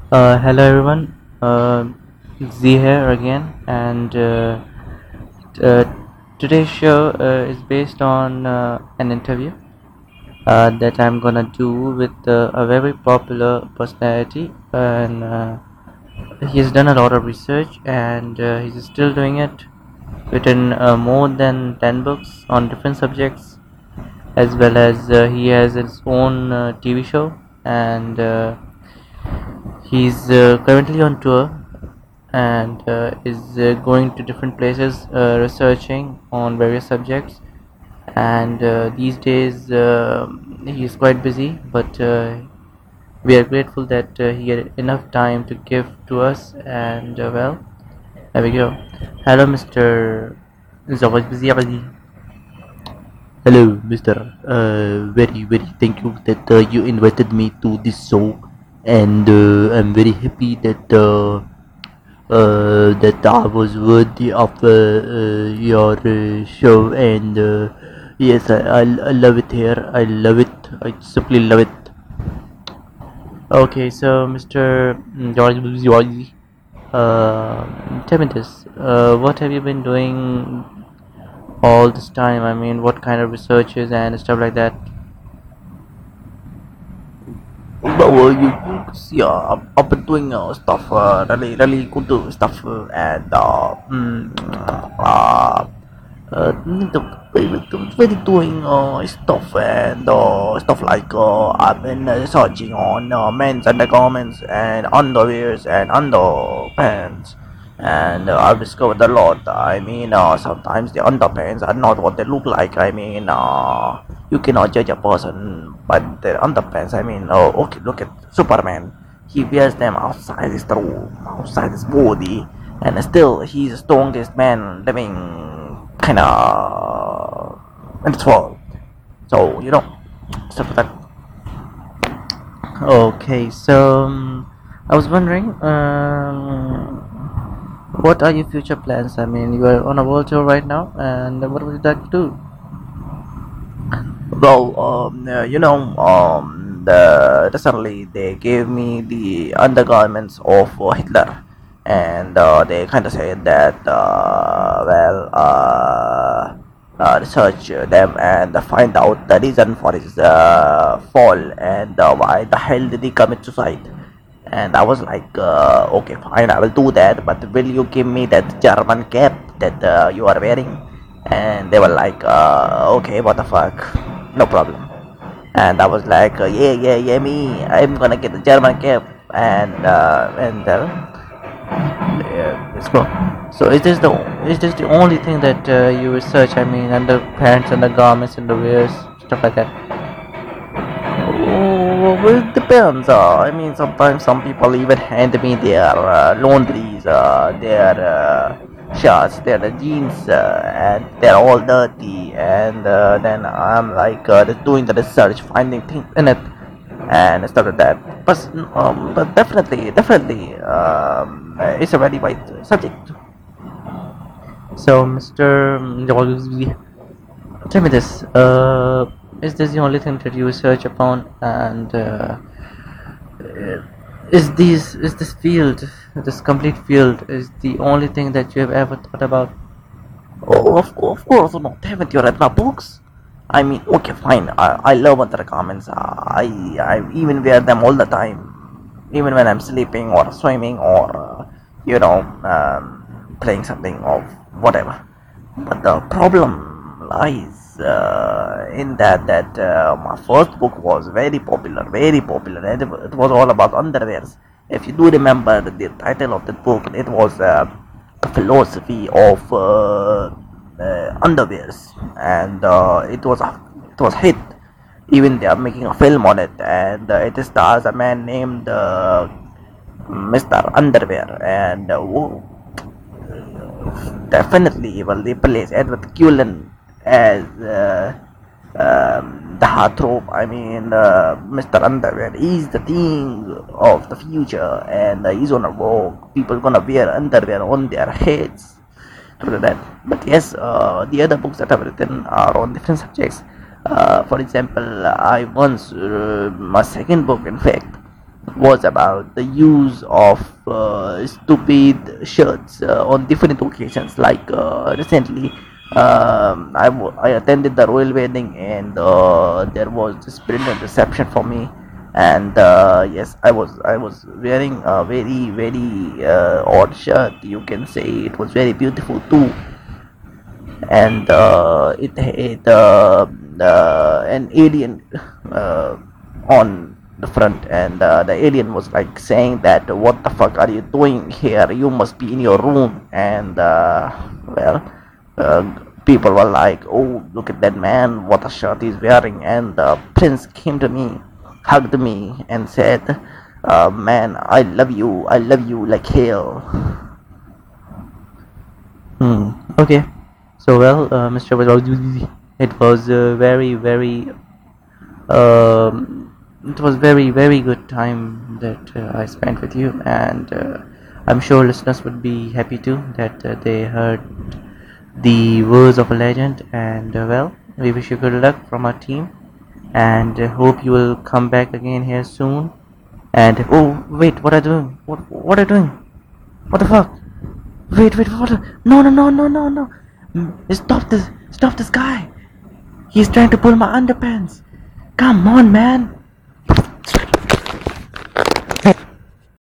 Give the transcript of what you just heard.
Hello everyone, Z here again, and uh, today's show is based on an interview that I'm gonna do with a very popular personality, and he's done a lot of research, and he's still doing it. Written more than 10 books on different subjects, as well as he has his own TV show, and he's currently on tour and is going to different places researching on various subjects, and these days he is quite busy, but we are grateful that he had enough time to give to us, and well, there we go. Hello, Mr. Zawad Busy. Hello, Mr. Very thank you that you invited me to this show, and I'm very happy that I was worthy of your show, and yes, I love it here. I love it. I simply love it. Okay, so Mr. George Busy, tell me this. What have you been doing all this time? I mean, what kind of researches and stuff like that? Well, you see, I've been doing stuff, really good stuff, and really doing stuff and stuff like I've been searching on men's undergarments and underwears and underpants, and I've discovered a lot. I mean, sometimes the underpants are not what they look like. I mean, you cannot judge a person by their underpants. I mean, okay, look at Superman. He wears them outside his room, outside his body, and still he's the strongest man living, kinda in this world. So stuff like that. Okay, so I was wondering, what are your future plans? I mean, you are on a world tour right now, and what would you like to do? Well, recently they gave me the undergarments of Hitler, and they kind of said that, research them and find out the reason for his fall, and why the hell did he commit suicide. And I was like, okay, fine, I will do that, but will you give me that German cap that you are wearing? And they were like, okay, what the fuck, no problem. And I was like, yeah, me, I'm gonna get the German cap, Let's go. So, is this the only thing that you research? I mean, underpants, undergarments, underwears, stuff like that. oh, well, it depends. I mean, sometimes some people even hand me their laundries, their shirts, their jeans, and they're all dirty. And then I'm like just doing the research, finding things in it, and stuff like that. But definitely, it's a very wide subject. So, Mr. Tell me this. Is this the only thing that you research upon? And is this field, this complete field, is the only thing that you have ever thought about? Oh, of course not. Haven't you read my books? I mean, okay, fine. I love undergarments. I even wear them all the time, even when I'm sleeping or swimming or playing something or whatever. But the problem lies in that my first book was very popular, and it was all about underwears. If you do remember the title of the book, it was the philosophy of underwears, and it was hit. Even they are making a film on it, and it stars a man named Mr. Underwear, and definitely will replace Edward Cullen as the heartthrob. I mean, Mr. Underwear is the thing of the future, and he's on a vogue. People gonna wear underwear on their heads. After that. But yes, the other books that I've written are on different subjects. For example, I once my second book, in fact, was about the use of stupid shirts on different occasions. Like recently, I attended the royal wedding, and there was this brilliant reception for me. And yes, I was wearing a very odd shirt. You can say it was very beautiful too, and it had an alien on the front, and the alien was like saying that, what the fuck are you doing here, you must be in your room. And well, uh, people were like, oh, look at that man, what a shirt he's wearing. And the prince came to me, hugged me, and said, man, I love you like hell. Okay. So well, Mr. Wazir, it was it was very good time that I spent with you, and I'm sure listeners would be happy too that they heard the words of a legend. And well, we wish you good luck from our team, and hope you will come back again here soon. And oh wait, what are you doing? What are you doing? What the fuck? Wait, what? No. Stop this guy. He's trying to pull my underpants. Come on, man.